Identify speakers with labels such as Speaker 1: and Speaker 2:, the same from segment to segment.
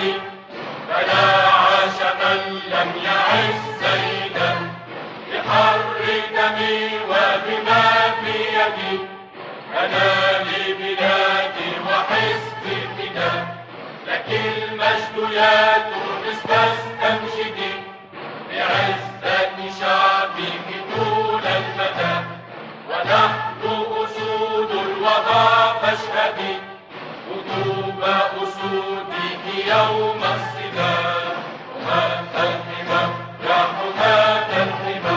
Speaker 1: الأراضي. فلا عاش من لم يعش سيدا بحر دمي وبما في يدي. أنا لبلادي وحزبي فدا، لك المجد يا تونس فاستنشدي بعزة شعبك طول المدى. ونحن أسود الوغى فاشهدي قلوب أسودك يوم الصدا. حماة الحمى يا حماة الحمى،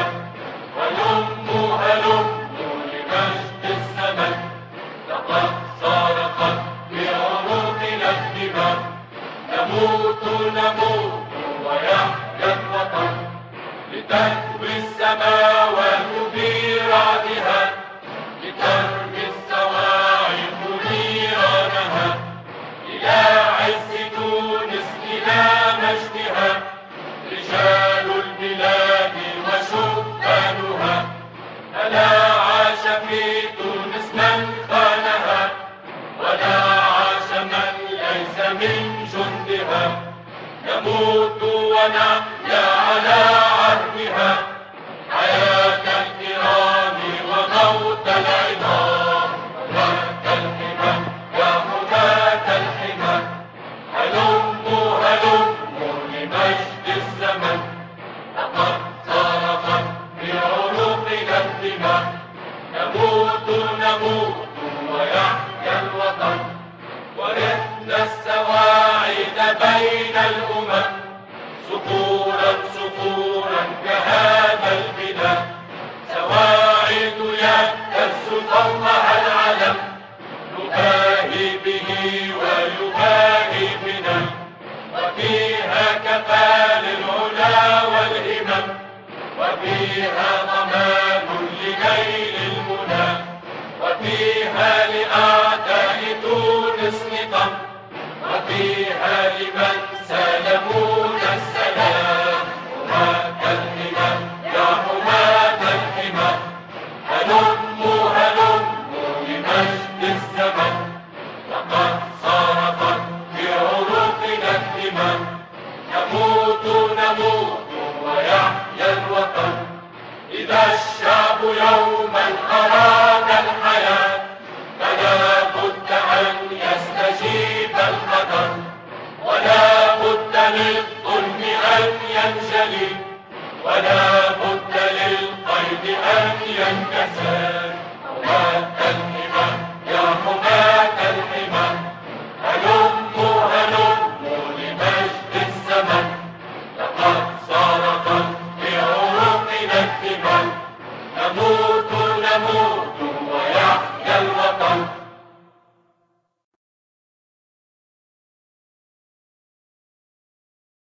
Speaker 1: هلموا هلموا لمجد الزمن. لقد صرخت بعروقنا الدماء، نموت نموت ويحيا الوطن. لتهوي السماوات في رعدها، لترمي الصواعق نيرانها إلى عز تونس إلى مجدها. رجال البلاد وشبانها، ألا عاش في تونس من خانها، ولا عاش من ليس من جندها. نموت ونحيا على عهدها، حياة الكرام وموت العظام. حماة الحمى يا حماة الحمى، هلموا هلموا لمجد الزمن. لقد صرخت بعروقنا الدماء، نموت نموت ويحيا الوطن. ورثنا السواعد بين الأمم، صخورا صخورا كهذا البلاد. سواعد يهتز فوقها العلم، نباهي به ويباهي بنا. وفيها كفى للعلا والهمم، وفيها ضمان لنيل المنى. وفيها لأعداء تونس نظام، وفيها لمن سلمون السلام. حماة الحمى يا حماة الحمى، هلموا هلموا لمجد الزمن. لقد صرخت بعروقنا الدماء، نموت نموت ويحيا الوطن. إذا الشعب يوما أراد الحياة، فلا بد أن يستجيب القدر، ولا بد للظلم أن ينجلي، ولا بد للقيد أن ينكسر.